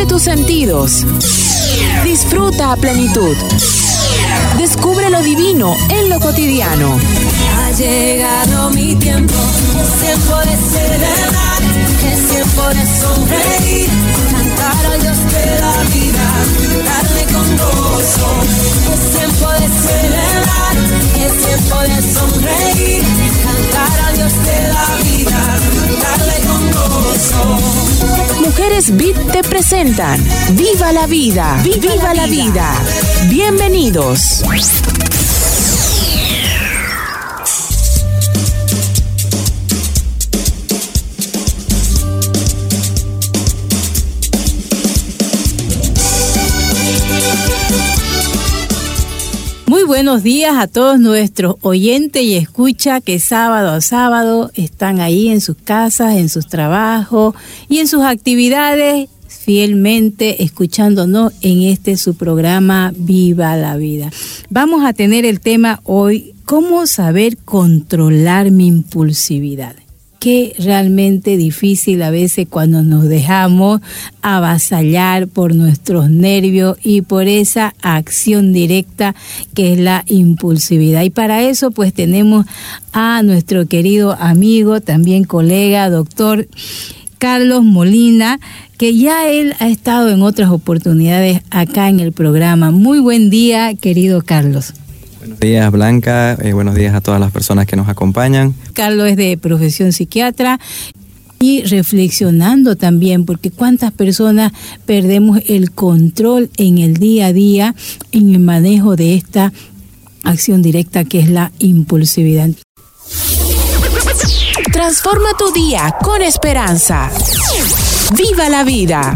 tus sentidos. Disfruta a plenitud. Descubre lo divino en lo cotidiano. Ha llegado mi tiempo, es tiempo de celebrar, es tiempo de sonreír, cantar al Dios de la vida, darle con gozo. Es tiempo de celebrar, es tiempo de sonreír, cantar al Dios de la vida, darle con gozo. Mujeres Beat te presentan Viva la Vida, viva la vida. Bienvenidos. Muy buenos días a todos nuestros oyentes y escucha que sábado a sábado están ahí en sus casas, en sus trabajos y en sus actividades, fielmente escuchándonos en su programa Viva la Vida. Vamos a tener el tema hoy, ¿cómo saber controlar mi impulsividad? Que realmente difícil a veces cuando nos dejamos avasallar por nuestros nervios y por esa acción directa que es la impulsividad. Y para eso pues tenemos a nuestro querido amigo, también colega, doctor Carlos Molina, que ya él ha estado en otras oportunidades acá en el programa. Muy buen día, querido Carlos. Buenos días, Blanca. Buenos días a todas las personas que nos acompañan. Carlos es de profesión psiquiatra y reflexionando también, porque cuántas personas perdemos el control en el día a día en el manejo de esta acción directa que es la impulsividad. Transforma tu día con esperanza. ¡Viva la vida!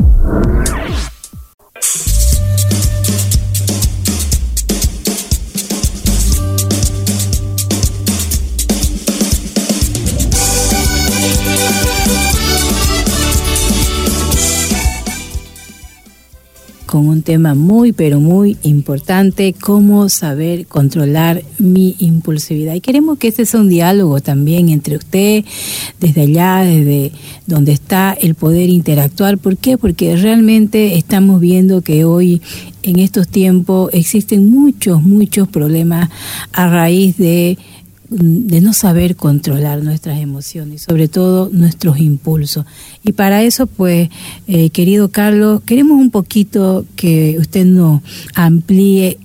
Con un tema muy, pero muy importante, cómo saber controlar mi impulsividad. Y queremos que este sea un diálogo también entre usted, desde allá, desde donde está, el poder interactuar. ¿Por qué? Porque realmente estamos viendo que hoy, en estos tiempos, existen muchos problemas a raíz de no saber controlar nuestras emociones, sobre todo nuestros impulsos. Y para eso, pues, querido Carlos, queremos un poquito que usted nos amplíe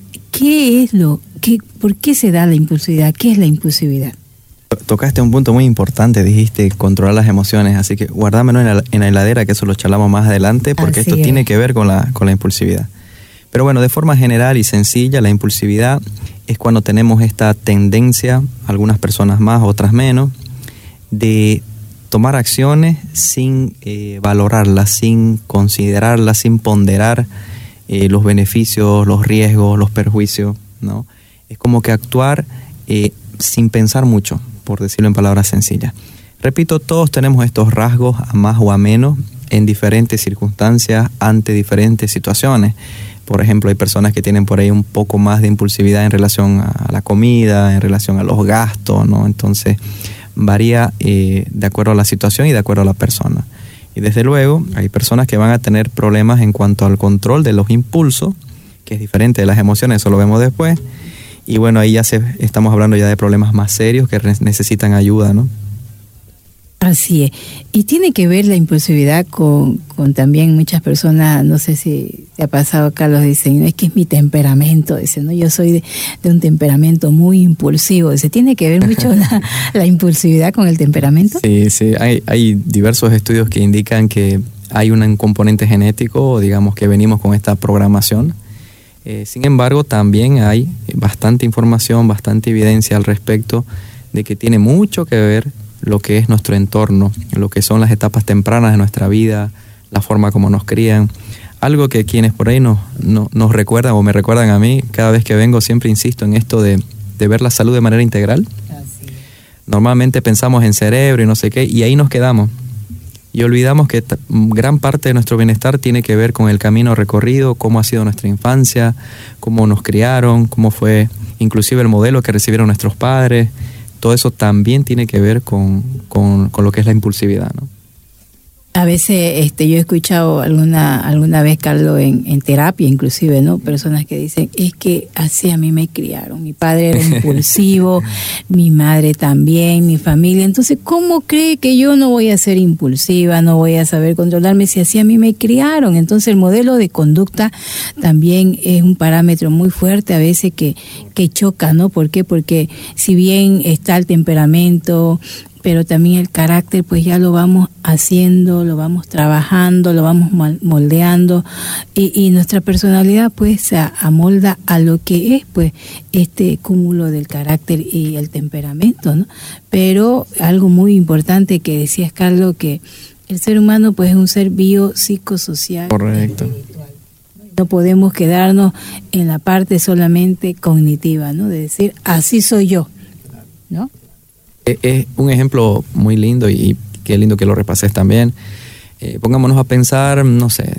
por qué se da la impulsividad, qué es la impulsividad. Tocaste un punto muy importante, dijiste controlar las emociones, así que guardámelo en la heladera, que eso lo charlamos más adelante, porque esto tiene que ver con la impulsividad. Pero bueno, de forma general y sencilla, la impulsividad es cuando tenemos esta tendencia, algunas personas más, otras menos, de tomar acciones sin valorarlas, sin considerarlas, sin ponderar los beneficios, los riesgos, los perjuicios, ¿no? Es como que actuar sin pensar mucho, por decirlo en palabras sencillas. Repito, todos tenemos estos rasgos a más o a menos en diferentes circunstancias, ante diferentes situaciones. Por ejemplo, hay personas que tienen por ahí un poco más de impulsividad en relación a la comida, en relación a los gastos, ¿no? Entonces, varía de acuerdo a la situación y de acuerdo a la persona. Y desde luego, hay personas que van a tener problemas en cuanto al control de los impulsos, que es diferente de las emociones, eso lo vemos después. Y bueno, ahí estamos hablando ya de problemas más serios que necesitan ayuda, ¿no? Así es. Y tiene que ver la impulsividad con también muchas personas, no sé si te ha pasado, Carlos, dicen, es que es mi temperamento, dice, ¿no? Yo soy de un temperamento muy impulsivo. Dice, ¿tiene que ver mucho la impulsividad con el temperamento? Sí, hay diversos estudios que indican que hay un componente genético, digamos que venimos con esta programación. Sin embargo, también hay bastante información, bastante evidencia al respecto de que tiene mucho que ver lo que es nuestro entorno, lo que son las etapas tempranas de nuestra vida, la forma como nos crían. Algo que quienes por ahí nos recuerdan o me recuerdan a mí, cada vez que vengo siempre insisto en esto de ver la salud de manera integral. Normalmente pensamos en cerebro y no sé qué, y ahí nos quedamos. Y olvidamos que gran parte de nuestro bienestar tiene que ver con el camino recorrido, cómo ha sido nuestra infancia, cómo nos criaron, cómo fue inclusive el modelo que recibieron nuestros padres. Todo eso también tiene que ver con lo que es la impulsividad, ¿no? A veces yo he escuchado alguna vez, Carlos, en terapia inclusive, ¿no? Personas que dicen, es que así a mí me criaron. Mi padre era impulsivo, mi madre también, mi familia. Entonces, ¿cómo cree que yo no voy a ser impulsiva, no voy a saber controlarme si así a mí me criaron? Entonces, el modelo de conducta también es un parámetro muy fuerte a veces que choca, ¿no? ¿Por qué? Porque si bien está el temperamento, pero también el carácter, pues ya lo vamos haciendo, lo vamos trabajando, lo vamos moldeando, y nuestra personalidad pues se amolda a lo que es pues este cúmulo del carácter y el temperamento, ¿no? Pero algo muy importante que decías, Carlos, que el ser humano pues es un ser biopsicosocial. Correcto. Espiritual. No podemos quedarnos en la parte solamente cognitiva, ¿no? De decir, así soy yo, ¿no? Es un ejemplo muy lindo, y qué lindo que lo repases también. Pongámonos a pensar, no sé,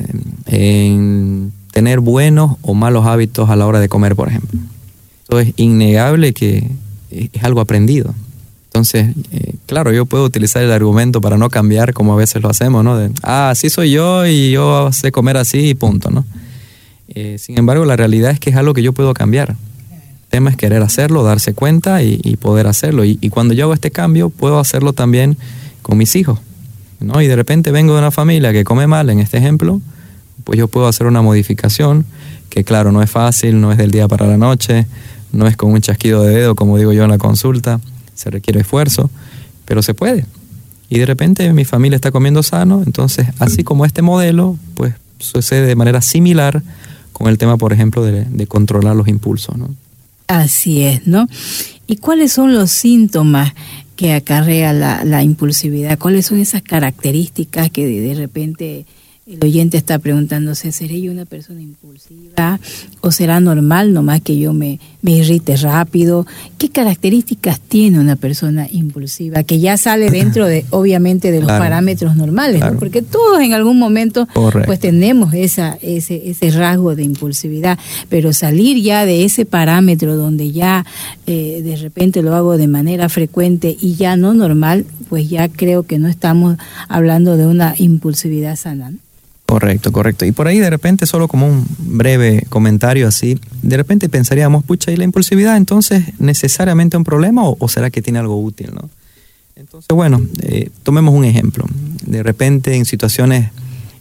en tener buenos o malos hábitos a la hora de comer, por ejemplo. Eso es innegable que es algo aprendido. Entonces, claro, yo puedo utilizar el argumento para no cambiar, como a veces lo hacemos, ¿no? De, así soy yo y yo sé comer así y punto, ¿no? Sin embargo, la realidad es que es algo que yo puedo cambiar. El tema es querer hacerlo, darse cuenta y poder hacerlo. Y cuando yo hago este cambio, puedo hacerlo también con mis hijos, ¿no? Y de repente vengo de una familia que come mal, en este ejemplo, pues yo puedo hacer una modificación que, claro, no es fácil, no es del día para la noche, no es con un chasquido de dedo, como digo yo en la consulta, se requiere esfuerzo, pero se puede. Y de repente mi familia está comiendo sano, entonces, así como este modelo, pues sucede de manera similar con el tema, por ejemplo, de controlar los impulsos, ¿no? Así es, ¿no? ¿Y cuáles son los síntomas que acarrea la impulsividad? ¿Cuáles son esas características que de repente el oyente está preguntándose, ¿seré yo una persona impulsiva o será normal nomás que yo me irrite rápido? ¿Qué características tiene una persona impulsiva que ya sale dentro de, obviamente, de los parámetros normales, claro, ¿no? Porque todos en algún momento pues tenemos ese rasgo de impulsividad, pero salir ya de ese parámetro donde ya de repente lo hago de manera frecuente y ya no normal, pues ya creo que no estamos hablando de una impulsividad sana, ¿no? Correcto. Y por ahí de repente, solo como un breve comentario así, de repente pensaríamos, pucha, ¿y la impulsividad entonces necesariamente un problema o será que tiene algo útil, ¿no? Entonces, bueno, tomemos un ejemplo. De repente en situaciones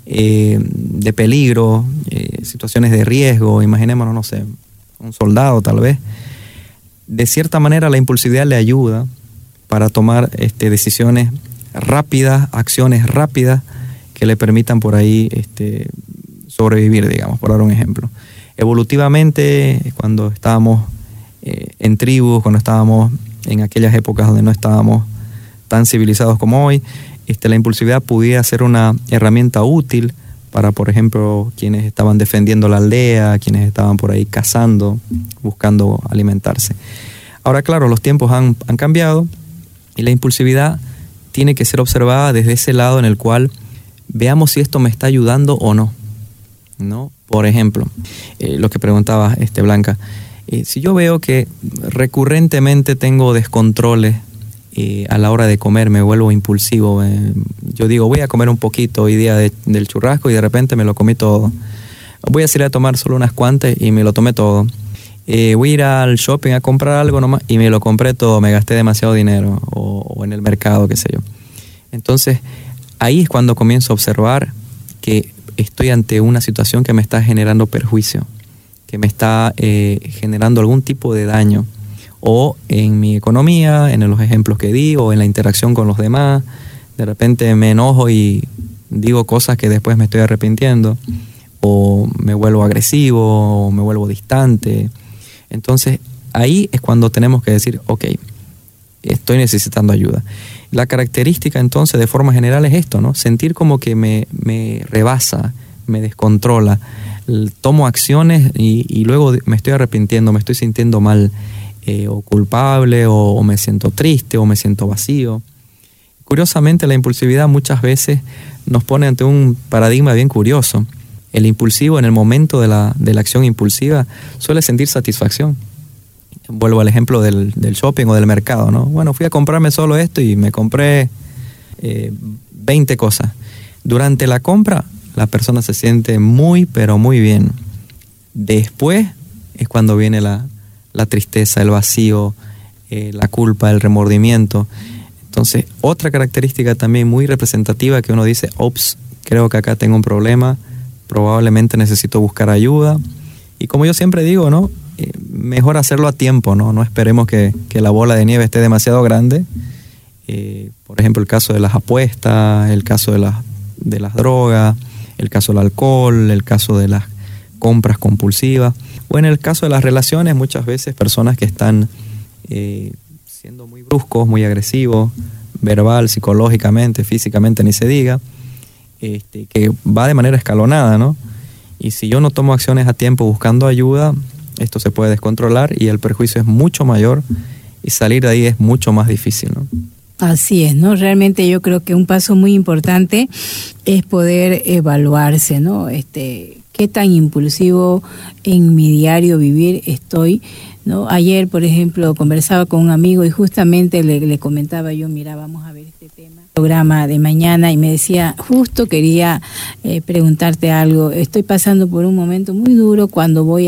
de peligro, situaciones de riesgo, imaginémonos, no sé, un soldado tal vez, de cierta manera la impulsividad le ayuda para tomar decisiones rápidas, acciones rápidas, que le permitan por ahí sobrevivir, digamos, por dar un ejemplo. Evolutivamente, cuando estábamos en tribus, cuando estábamos en aquellas épocas donde no estábamos tan civilizados como hoy, la impulsividad pudiera ser una herramienta útil para, por ejemplo, quienes estaban defendiendo la aldea, quienes estaban por ahí cazando, buscando alimentarse. Ahora, claro, los tiempos han cambiado y la impulsividad tiene que ser observada desde ese lado en el cual veamos si esto me está ayudando o no, ¿no? Por ejemplo, lo que preguntaba Blanca, si yo veo que recurrentemente tengo descontroles a la hora de comer, me vuelvo impulsivo, yo digo, voy a comer un poquito hoy día del churrasco y de repente me lo comí todo. Voy a salir a tomar solo unas cuantas y me lo tomé todo. Voy a ir al shopping a comprar algo nomás y me lo compré todo, me gasté demasiado dinero, o en el mercado, qué sé yo. Entonces, ahí es cuando comienzo a observar que estoy ante una situación que me está generando perjuicio, que me está generando algún tipo de daño, o en mi economía, en los ejemplos que di, o en la interacción con los demás. De repente me enojo y digo cosas que después me estoy arrepintiendo, o me vuelvo agresivo, o me vuelvo distante. Entonces, ahí es cuando tenemos que decir, ok, estoy necesitando ayuda. La característica entonces de forma general es esto, ¿no? Sentir como que me rebasa, me descontrola, tomo acciones y luego me estoy arrepintiendo, me estoy sintiendo mal, o culpable, o me siento triste, o me siento vacío. Curiosamente, la impulsividad muchas veces nos pone ante un paradigma bien curioso. El impulsivo, en el momento de la acción impulsiva, suele sentir satisfacción. Vuelvo al ejemplo del shopping o del mercado, ¿no? Bueno, fui a comprarme solo esto y me compré 20 cosas. Durante la compra, la persona se siente muy, pero muy bien. Después es cuando viene la tristeza, el vacío, la culpa, el remordimiento. Entonces, otra característica también muy representativa que uno dice, ops, creo que acá tengo un problema, probablemente necesito buscar ayuda. Y como yo siempre digo, ¿no? Mejor hacerlo a tiempo, ¿no? No esperemos que la bola de nieve esté demasiado grande. Por ejemplo, el caso de las apuestas, el caso de las drogas, el caso del alcohol, el caso de las compras compulsivas, o en el caso de las relaciones, muchas veces personas que están siendo muy bruscos, muy agresivos, verbal, psicológicamente, físicamente, ni se diga, que va de manera escalonada, ¿no? Y si yo no tomo acciones a tiempo buscando ayuda, esto se puede descontrolar y el perjuicio es mucho mayor y salir de ahí es mucho más difícil, ¿no? Así es, ¿no? Realmente yo creo que un paso muy importante es poder evaluarse, ¿no? Qué tan impulsivo en mi diario vivir estoy, ¿no? Ayer, por ejemplo, conversaba con un amigo y justamente le comentaba yo, mira, vamos a ver este tema, programa de mañana, y me decía, justo quería preguntarte algo, estoy pasando por un momento muy duro cuando voy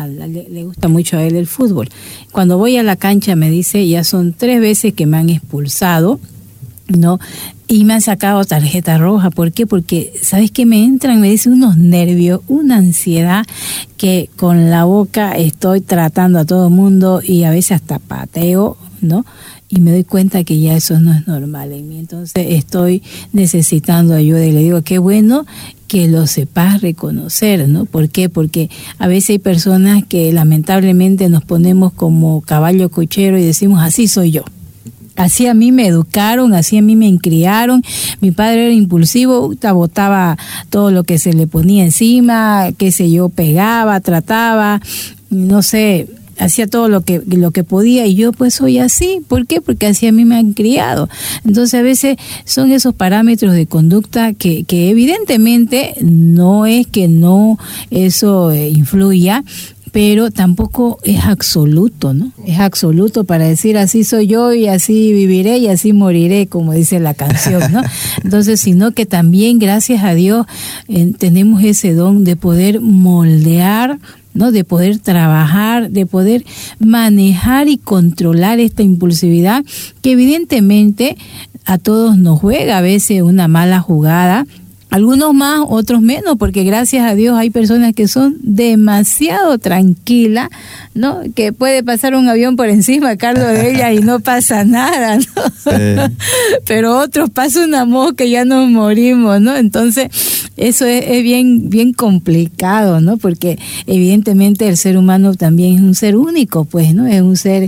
le gusta mucho a él el fútbol, cuando voy a la cancha me dice, ya son 3 veces que me han expulsado, ¿no? Y me han sacado tarjeta roja. ¿Por qué? Porque, ¿sabes qué? Me entran, me dicen unos nervios, una ansiedad, que con la boca estoy tratando a todo el mundo y a veces hasta pateo, ¿no? Y me doy cuenta que ya eso no es normal en mí. Entonces estoy necesitando ayuda y le digo, qué bueno que lo sepas reconocer, ¿no? ¿Por qué? Porque a veces hay personas que lamentablemente nos ponemos como caballo cochero y decimos, así soy yo. Así a mí me educaron, así a mí me criaron. Mi padre era impulsivo, botaba todo lo que se le ponía encima, qué sé yo, pegaba, trataba, no sé, hacía todo lo que podía, y yo pues soy así. ¿Por qué? Porque así a mí me han criado. Entonces a veces son esos parámetros de conducta que evidentemente no es que no eso influya, pero tampoco es absoluto, ¿no? Es absoluto para decir así soy yo y así viviré y así moriré, como dice la canción, ¿no? Entonces, sino que también, gracias a Dios, tenemos ese don de poder moldear, ¿no? De poder trabajar, de poder manejar y controlar esta impulsividad que evidentemente a todos nos juega a veces una mala jugada. Algunos más, otros menos, porque gracias a Dios hay personas que son demasiado tranquilas, ¿no? Que puede pasar un avión por encima, Carlos, de ellas y no pasa nada, ¿no? Sí. Pero otros pasa una mosca y ya nos morimos, ¿no? Entonces, eso es bien complicado, ¿no? Porque evidentemente el ser humano también es un ser único, pues, ¿no? Es un ser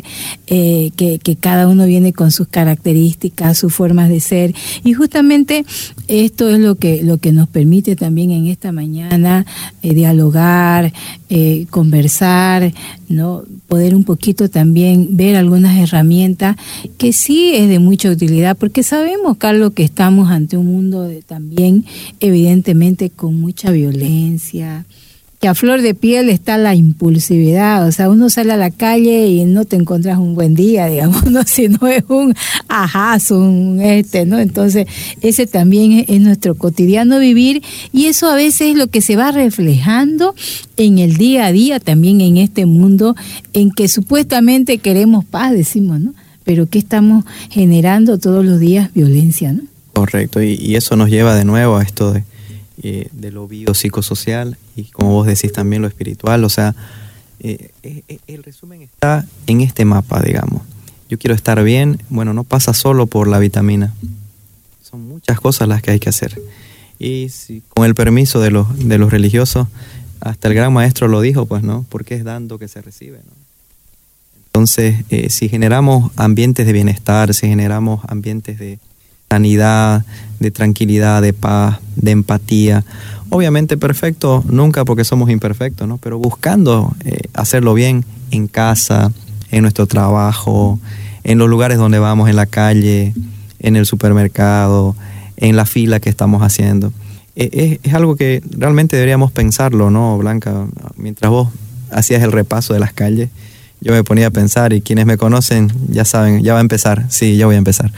que cada uno viene con sus características, sus formas de ser, y justamente esto es lo que nos permite también en esta mañana dialogar, conversar, ¿no? Poder un poquito también ver algunas herramientas que sí es de mucha utilidad, porque sabemos, Carlos, que estamos ante un mundo también evidentemente con mucha violencia, que a flor de piel está la impulsividad. O sea, uno sale a la calle y no te encuentras un buen día, digamos, ¿no? Si no es un ajazo, ¿no? Entonces, ese también es nuestro cotidiano vivir, y eso a veces es lo que se va reflejando en el día a día, también en este mundo en que supuestamente queremos paz, decimos, ¿no? Pero que estamos generando todos los días violencia, ¿no? Correcto, y eso nos lleva de nuevo a esto de lo biopsicosocial y, como vos decís, también lo espiritual. O sea, el resumen está en este mapa, digamos. Yo quiero estar bien, bueno, no pasa solo por la vitamina, son muchas cosas las que hay que hacer. Y si, con el permiso de los religiosos, hasta el gran maestro lo dijo, pues, ¿no? Porque es dando que se recibe, ¿no? Entonces, si generamos ambientes de bienestar, si generamos ambientes de sanidad, de tranquilidad, de paz, de empatía, obviamente perfecto nunca, porque somos imperfectos, ¿no? Pero buscando hacerlo bien en casa, en nuestro trabajo, en los lugares donde vamos, en la calle, en el supermercado, en la fila que estamos haciendo. Es algo que realmente deberíamos pensarlo, ¿no, Blanca? Mientras vos hacías el repaso de las calles, yo me ponía a pensar, y quienes me conocen ya saben, ya va a empezar. Sí, ya voy a empezar.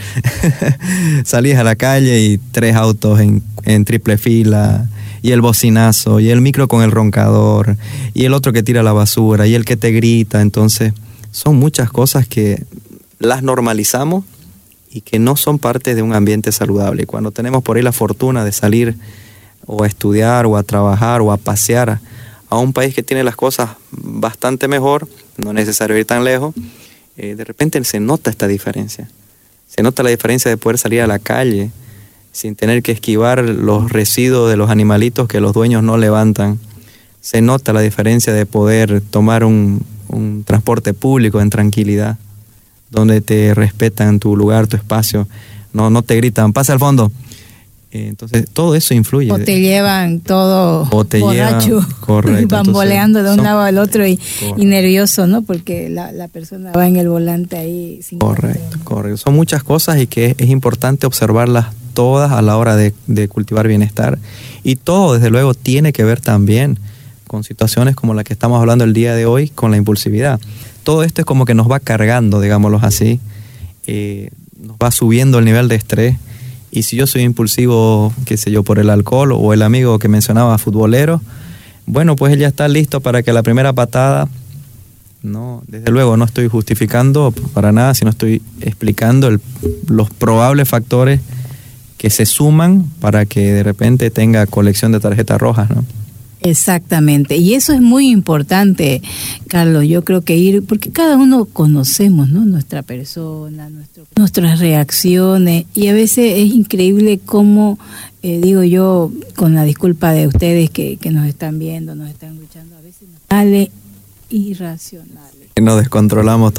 Salís a la calle y 3 autos en triple fila, y el bocinazo, y el micro con el roncador, y el otro que tira la basura, y el que te grita. Entonces, son muchas cosas que las normalizamos y que no son parte de un ambiente saludable. Y cuando tenemos por ahí la fortuna de salir o a estudiar o a trabajar o a pasear a un país que tiene las cosas bastante mejor, no es necesario ir tan lejos, de repente se nota esta diferencia. Se nota la diferencia de poder salir a la calle sin tener que esquivar los residuos de los animalitos que los dueños no levantan. Se nota la diferencia de poder tomar un transporte público en tranquilidad, donde te respetan tu lugar, tu espacio, no te gritan, pasa al fondo. Entonces, todo eso influye. O te llevan todo borracho, correcto, bamboleando de un lado al otro y nervioso, ¿no? Porque la persona va en el volante ahí sin correcto. Son muchas cosas y que es importante observarlas todas a la hora de cultivar bienestar. Y todo, desde luego, tiene que ver también con situaciones como la que estamos hablando el día de hoy, con la impulsividad. Todo esto es como que nos va cargando, digámoslo así, nos va subiendo el nivel de estrés. Y si yo soy impulsivo, qué sé yo, por el alcohol, o el amigo que mencionaba, futbolero, bueno, pues él ya está listo para que la primera patada, no, desde luego no estoy justificando para nada, sino estoy explicando los probables factores que se suman para que de repente tenga colección de tarjetas rojas, ¿no? Exactamente, y eso es muy importante, Carlos. Yo creo que porque cada uno conocemos, ¿no?, nuestra persona, nuestras reacciones, y a veces es increíble cómo, digo yo, con la disculpa de ustedes que nos están viendo, nos están escuchando, a veces nos sale irracional. Nos descontrolamos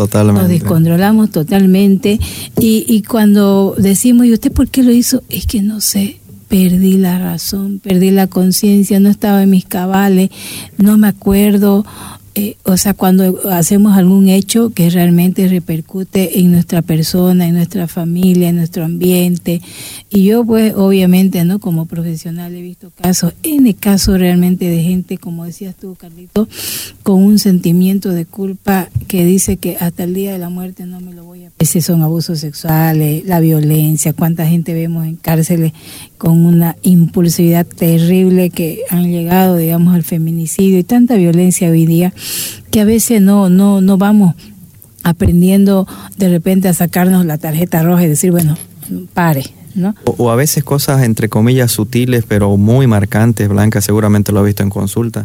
totalmente. Y cuando decimos, ¿y usted por qué lo hizo? Es que no sé. Perdí la razón, perdí la conciencia, no estaba en mis cabales, no me acuerdo. O sea, cuando hacemos algún hecho que realmente repercute en nuestra persona, en nuestra familia, en nuestro ambiente. Y yo, pues, obviamente, ¿no?, como profesional he visto casos realmente de gente, como decías tú, Carlito, con un sentimiento de culpa que dice que hasta el día de la muerte no me lo voy a... Ese son abusos sexuales, la violencia, cuánta gente vemos en cárceles con una impulsividad terrible que han llegado, digamos, al feminicidio y tanta violencia hoy día, que a veces no vamos aprendiendo de repente a sacarnos la tarjeta roja y decir, bueno, pare, ¿no? O a veces cosas entre comillas sutiles, pero muy marcantes. Blanca seguramente lo ha visto en consulta.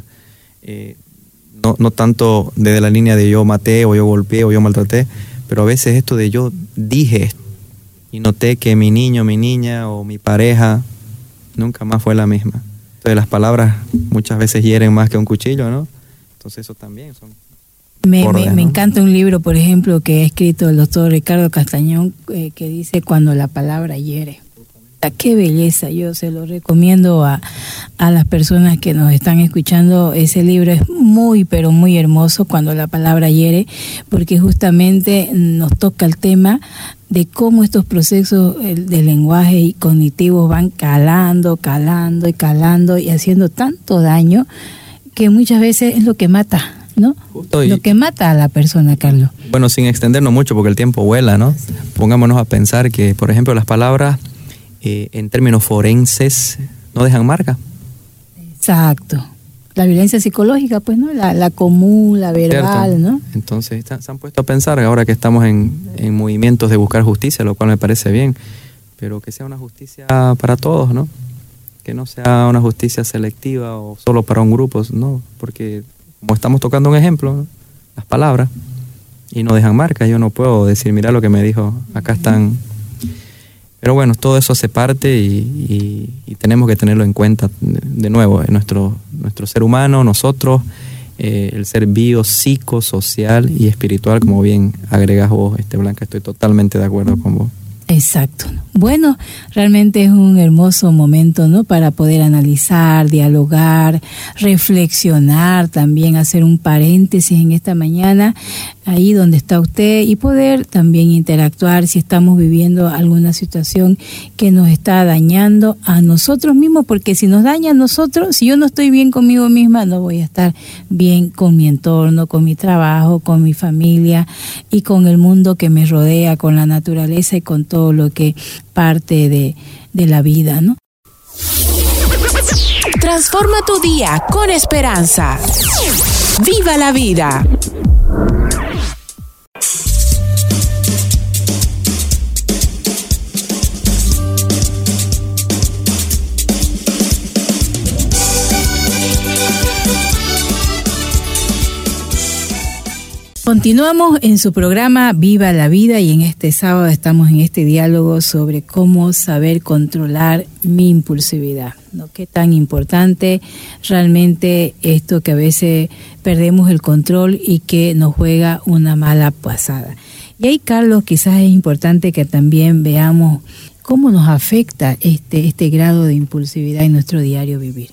No tanto desde la línea de yo maté, o yo golpeé, o yo maltraté, pero a veces esto de yo dije esto y noté que mi niño, mi niña o mi pareja nunca más fue la misma. Entonces las palabras muchas veces hieren más que un cuchillo, ¿no? Entonces eso también son... Me encanta un libro, por ejemplo, que ha escrito el doctor Ricardo Castañón, que dice Cuando la palabra hiere. Qué belleza, yo se lo recomiendo a las personas que nos están escuchando. Ese libro es muy, pero muy hermoso, Cuando la palabra hiere, porque justamente nos toca el tema de cómo estos procesos de lenguaje y cognitivos van calando y haciendo tanto daño que muchas veces es lo que mata, ¿no? Lo que mata a la persona, Carlos. Bueno, sin extendernos mucho porque el tiempo vuela, ¿no? Pongámonos a pensar que, por ejemplo, las palabras en términos forenses no dejan marca. Exacto. La violencia psicológica, pues, ¿no? La común, la verbal, ¿cierto? ¿No? Entonces se han puesto a pensar, ahora que estamos en movimientos de buscar justicia, lo cual me parece bien, pero que sea una justicia para todos, ¿no? Que no sea una justicia selectiva o solo para un grupo, ¿no? Porque como estamos tocando un ejemplo, ¿no?, las palabras, y no dejan marca, yo no puedo decir, mira lo que me dijo, acá están... Pero bueno, todo eso hace parte y tenemos que tenerlo en cuenta de nuevo, nuestro ser humano, nosotros, el ser biopsicosocial y espiritual, como bien agregas vos, Blanca, estoy totalmente de acuerdo con vos. Exacto. Bueno, realmente es un hermoso momento, ¿no?, para poder analizar, dialogar, reflexionar, también hacer un paréntesis en esta mañana. ahí donde está usted y poder también interactuar si estamos viviendo alguna situación que nos está dañando a nosotros mismos, porque si nos daña a nosotros, si yo no estoy bien conmigo misma, no voy a estar bien con mi entorno, con mi trabajo, con mi familia y con el mundo que me rodea, con la naturaleza y con todo lo que parte de la vida, ¿no? Transforma tu día con esperanza. ¡Viva la vida! Continuamos en su programa Viva la Vida y en este sábado estamos en este diálogo sobre cómo saber controlar mi impulsividad, ¿no? Qué tan importante realmente esto que a veces perdemos el control y que nos juega una mala pasada. Y ahí, Carlos, quizás es importante que también veamos cómo nos afecta este grado de impulsividad en nuestro diario vivir.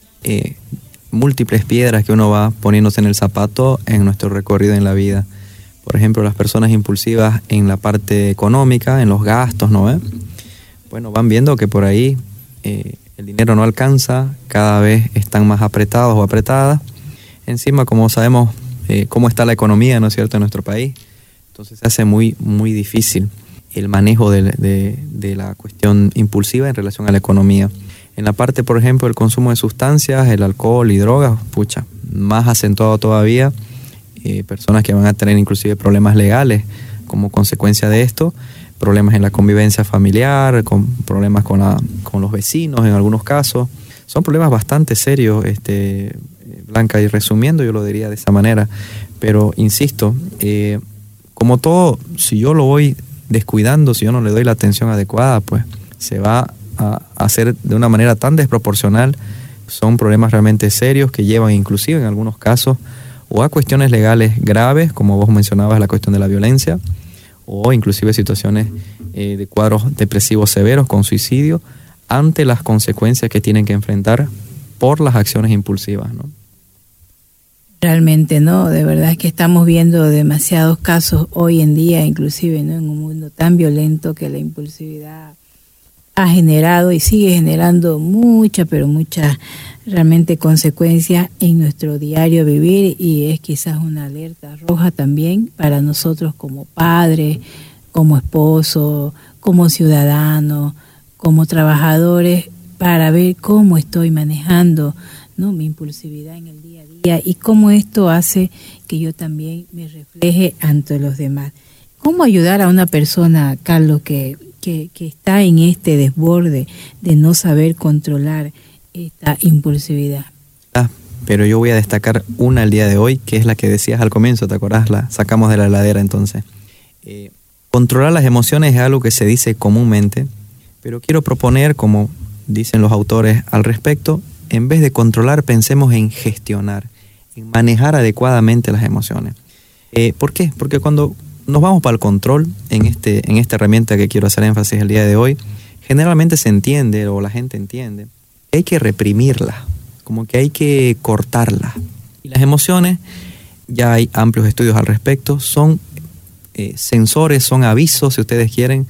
Múltiples piedras que uno va poniéndose en el zapato en nuestro recorrido en la vida. Por ejemplo, las personas impulsivas en la parte económica, en los gastos, ¿no? Bueno, van viendo que por ahí el dinero no alcanza, cada vez están más apretados o apretadas. Encima, como sabemos cómo está la economía, ¿no es cierto?, en nuestro país, entonces se hace muy, muy difícil el manejo de la cuestión impulsiva en relación a la economía. En la parte, por ejemplo, del consumo de sustancias, el alcohol y drogas, más acentuado todavía, personas que van a tener inclusive problemas legales como consecuencia de esto, problemas en la convivencia familiar, con problemas con los vecinos en algunos casos. Son problemas bastante serios, Blanca, y resumiendo yo lo diría de esa manera, pero insisto, como todo, si yo lo voy descuidando, si yo no le doy la atención adecuada, pues se va a hacer de una manera tan desproporcional. Son problemas realmente serios que llevan inclusive en algunos casos o a cuestiones legales graves, como vos mencionabas, la cuestión de la violencia, o inclusive situaciones de cuadros depresivos severos con suicidio, ante las consecuencias que tienen que enfrentar por las acciones impulsivas, ¿no? Realmente, ¿no? De verdad es que estamos viendo demasiados casos hoy en día, inclusive, ¿no?, en un mundo tan violento, que la impulsividad ha generado y sigue generando muchas realmente consecuencias en nuestro diario vivir, y es quizás una alerta roja también para nosotros como padres, como esposos, como ciudadanos, como trabajadores, para ver cómo estoy manejando, ¿no?, mi impulsividad en el día a día y cómo esto hace que yo también me refleje ante los demás. ¿Cómo ayudar a una persona, Carlos, que está en este desborde de no saber controlar esta impulsividad? Pero yo voy a destacar una al día de hoy, que es la que decías al comienzo, ¿te acordás? La sacamos de la heladera entonces. Controlar las emociones es algo que se dice comúnmente, pero quiero proponer, como dicen los autores al respecto, en vez de controlar, pensemos en gestionar, en manejar adecuadamente las emociones. ¿Por qué? Porque cuando nos vamos para el control, en esta herramienta que quiero hacer énfasis el día de hoy, generalmente se entiende, o la gente entiende, que hay que reprimirlas, como que hay que cortarlas. Y las emociones, ya hay amplios estudios al respecto, son sensores, son avisos, si ustedes quieren,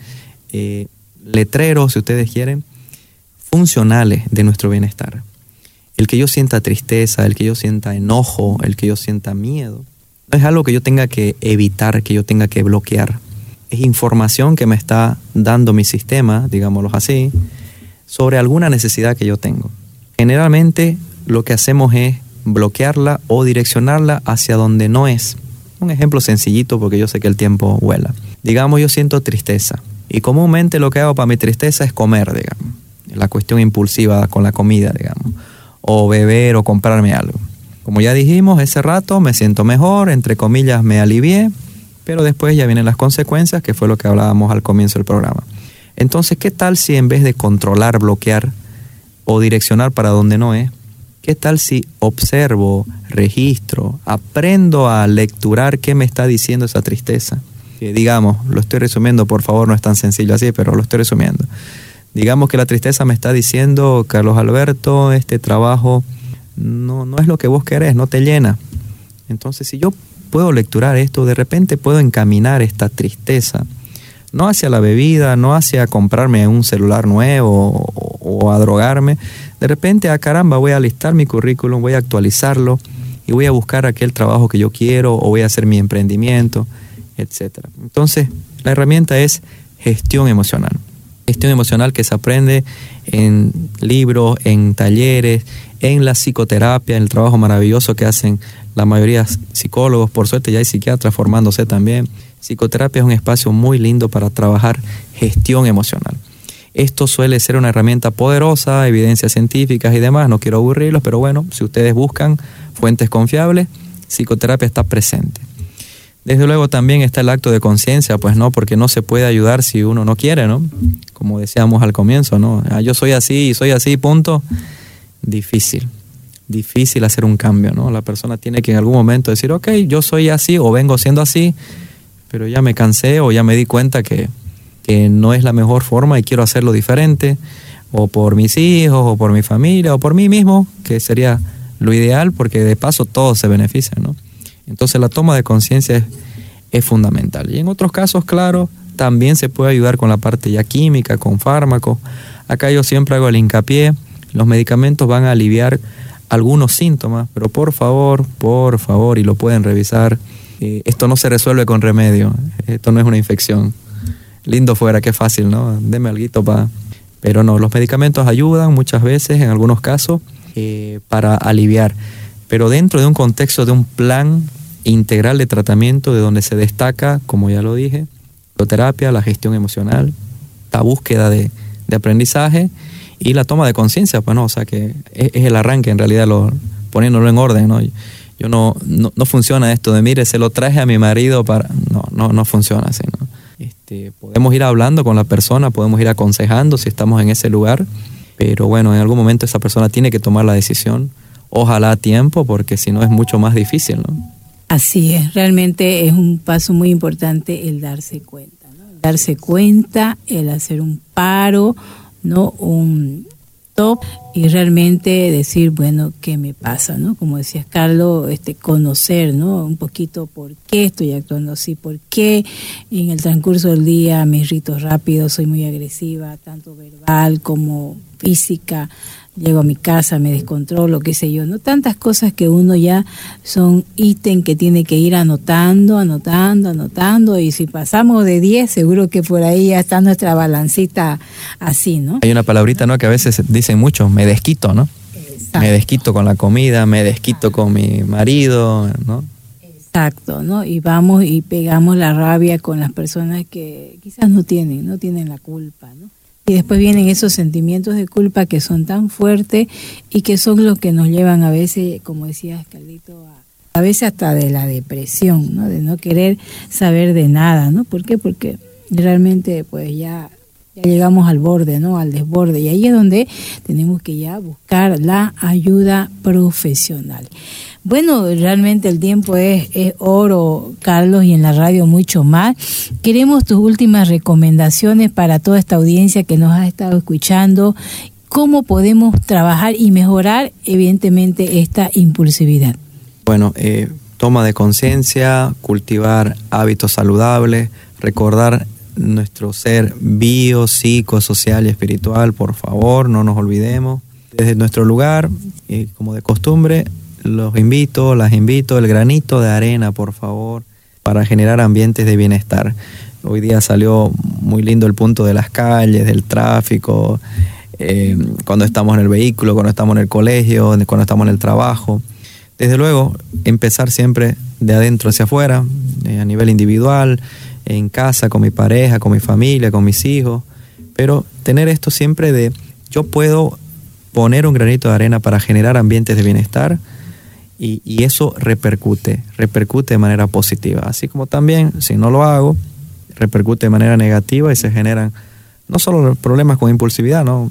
letreros, si ustedes quieren, funcionales de nuestro bienestar. El que yo sienta tristeza, el que yo sienta enojo, el que yo sienta miedo, no es algo que yo tenga que evitar, que yo tenga que bloquear. Es información que me está dando mi sistema, digámoslo así, sobre alguna necesidad que yo tengo. Generalmente lo que hacemos es bloquearla o direccionarla hacia donde no es. Un ejemplo sencillito, porque yo sé que el tiempo vuela. Digamos, yo siento tristeza y comúnmente lo que hago para mi tristeza es comer, digamos. La cuestión impulsiva con la comida, digamos. O beber o comprarme algo. Como ya dijimos, ese rato me siento mejor, entre comillas me alivié, pero después ya vienen las consecuencias, que fue lo que hablábamos al comienzo del programa. Entonces, ¿qué tal si en vez de controlar, bloquear o direccionar para donde no es, qué tal si observo, registro, aprendo a lecturar qué me está diciendo esa tristeza? Que digamos, lo estoy resumiendo, por favor, no es tan sencillo así, pero lo estoy resumiendo. Digamos que la tristeza me está diciendo, Carlos Alberto, este trabajo no es lo que vos querés, no te llena. Entonces, si yo puedo lecturar esto, de repente puedo encaminar esta tristeza, no hacia la bebida, no hacia comprarme un celular nuevo o a drogarme. De repente, caramba, voy a alistar mi currículum, voy a actualizarlo y voy a buscar aquel trabajo que yo quiero o voy a hacer mi emprendimiento, etc. Entonces, la herramienta es gestión emocional. Gestión emocional que se aprende en libros, en talleres, en la psicoterapia, en el trabajo maravilloso que hacen la mayoría de psicólogos. Por suerte ya hay psiquiatras formándose también. Psicoterapia es un espacio muy lindo para trabajar gestión emocional. Esto suele ser una herramienta poderosa, evidencias científicas y demás. No quiero aburrirlos, pero bueno, si ustedes buscan fuentes confiables, psicoterapia está presente. Desde luego también está el acto de conciencia, pues no, porque no se puede ayudar si uno no quiere, ¿no? Como decíamos al comienzo, ¿no? Yo soy así, punto. Difícil hacer un cambio, ¿no? La persona tiene que en algún momento decir, ok, yo soy así o vengo siendo así, pero ya me cansé o ya me di cuenta que no es la mejor forma y quiero hacerlo diferente, o por mis hijos, o por mi familia, o por mí mismo, que sería lo ideal, porque de paso todos se benefician, ¿no? Entonces la toma de conciencia es fundamental. Y en otros casos, claro, también se puede ayudar con la parte ya química, con fármacos. Acá yo siempre hago el hincapié, los medicamentos van a aliviar algunos síntomas, pero por favor, y lo pueden revisar, esto no se resuelve con remedio, esto no es una infección. Lindo fuera, qué fácil, ¿no? Deme alguito pero no, los medicamentos ayudan muchas veces, en algunos casos, para aliviar. Pero dentro de un contexto de un plan integral de tratamiento, de donde se destaca, como ya lo dije, la terapia, la gestión emocional, la búsqueda de aprendizaje y la toma de conciencia, pues no, o sea que es el arranque en realidad, poniéndolo en orden, ¿no? Yo no funciona esto de, mire, se lo traje a mi marido para... No funciona así, ¿no? Podemos ir hablando con la persona, podemos ir aconsejando si estamos en ese lugar, pero bueno, en algún momento esa persona tiene que tomar la decisión, ojalá a tiempo, porque si no es mucho más difícil, ¿no? Así es, realmente es un paso muy importante el darse cuenta, ¿no? El darse cuenta, el hacer un paro, ¿no? Un stop y realmente decir, bueno, ¿qué me pasa? ¿No? Como decías, Carlos, conocer, ¿no? Un poquito por qué estoy actuando así, por qué en el transcurso del día me irrito rápido, soy muy agresiva, tanto verbal como física. Llego a mi casa, me descontrolo, qué sé yo, ¿no? Tantas cosas que uno ya son ítem que tiene que ir anotando, y si pasamos de 10, seguro que por ahí ya está nuestra balancita así, ¿no? Hay una palabrita, ¿no?, que a veces dicen mucho, me desquito, ¿no? Exacto. Me desquito con la comida, me desquito con mi marido, ¿no? Exacto, ¿no? Y vamos y pegamos la rabia con las personas que quizás no tienen la culpa, ¿no? Y después vienen esos sentimientos de culpa que son tan fuertes y que son los que nos llevan a veces, como decías, Carlito, a veces hasta de la depresión, ¿no? De no querer saber de nada, ¿no? ¿Por qué? Porque realmente pues ya llegamos al borde, ¿no? Al desborde. Y ahí es donde tenemos que ya buscar la ayuda profesional. Bueno, realmente el tiempo es oro, Carlos, y en la radio mucho más. Queremos tus últimas recomendaciones para toda esta audiencia que nos ha estado escuchando. ¿Cómo podemos trabajar y mejorar, evidentemente, esta impulsividad? Bueno, toma de conciencia, cultivar hábitos saludables, recordar nuestro ser bio, psico, social y espiritual, por favor, no nos olvidemos. Desde nuestro lugar, como de costumbre, las invito, el granito de arena, por favor, para generar ambientes de bienestar. Hoy día salió muy lindo el punto de las calles, del tráfico, cuando estamos en el vehículo, cuando estamos en el colegio, cuando estamos en el trabajo. Desde luego, empezar siempre de adentro hacia afuera, a nivel individual, en casa, con mi pareja, con mi familia, con mis hijos, pero tener esto siempre de, yo puedo poner un granito de arena para generar ambientes de bienestar, y eso repercute de manera positiva. Así como también, si no lo hago, repercute de manera negativa y se generan no solo problemas con impulsividad, ¿no?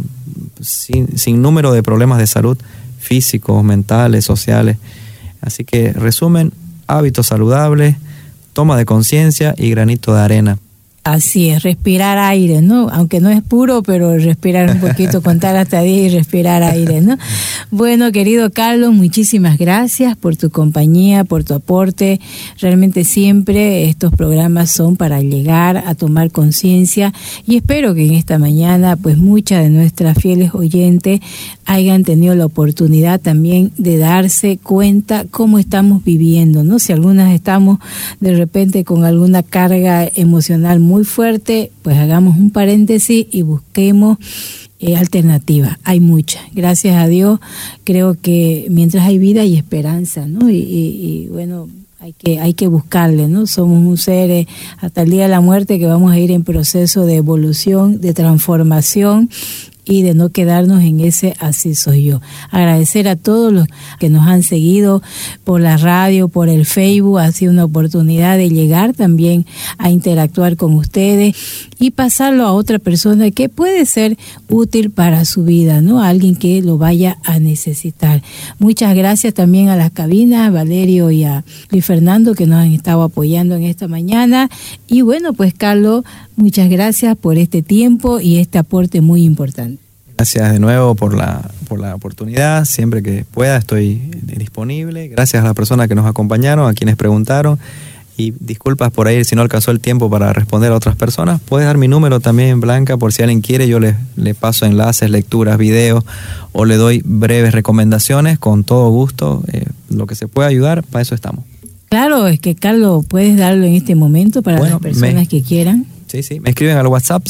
Sin número de problemas de salud físicos, mentales, sociales. Así que, resumen, hábitos saludables, toma de conciencia y granito de arena Así es, respirar aire, ¿no? Aunque no es puro, pero respirar un poquito, contar hasta 10 y respirar aire, ¿no? Bueno, querido Carlos, muchísimas gracias por tu compañía, por tu aporte. Realmente siempre estos programas son para llegar a tomar conciencia y espero que en esta mañana, pues muchas de nuestras fieles oyentes hayan tenido la oportunidad también de darse cuenta cómo estamos viviendo, ¿no? Si algunas estamos de repente con alguna carga emocional muy fuerte, pues hagamos un paréntesis y busquemos alternativas. Hay muchas. Gracias a Dios, creo que mientras hay vida hay esperanza, ¿no? Y bueno, hay que buscarle, ¿no? Somos un ser hasta el día de la muerte que vamos a ir en proceso de evolución, de transformación y de no quedarnos en ese así soy yo. Agradecer a todos los que nos han seguido por la radio, por el Facebook. Ha sido una oportunidad de llegar también a interactuar con ustedes y pasarlo a otra persona que puede ser útil para su vida, ¿no? A alguien que lo vaya a necesitar. Muchas gracias también a las cabinas, a Valerio y a Luis Fernando, que nos han estado apoyando en esta mañana. Y bueno, pues Carlos, muchas gracias por este tiempo y este aporte muy importante. Gracias de nuevo por la oportunidad. Siempre que pueda estoy disponible. Gracias a las personas que nos acompañaron, a quienes preguntaron. Y disculpas por ahí si no alcanzó el tiempo para responder a otras personas. Puedes dar mi número también, Blanca, por si alguien quiere. Yo le paso enlaces, lecturas, videos o le doy breves recomendaciones. Con todo gusto, lo que se pueda ayudar, para eso estamos. Claro, es que Carlos, puedes darlo en este momento para las personas que quieran. Sí, me escriben al WhatsApp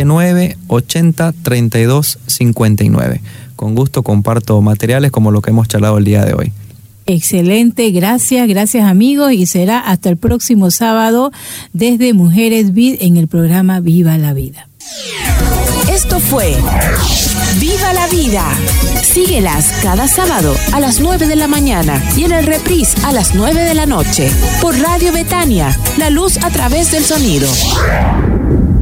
79803259. Con gusto comparto materiales como lo que hemos charlado el día de hoy. Excelente, gracias amigos, y será hasta el próximo sábado desde Mujeres Vid en el programa Viva la Vida. Esto fue Viva la Vida. Síguelas cada sábado a las 9 de la mañana y en el reprise a las 9 de la noche por Radio Betania, la luz a través del sonido.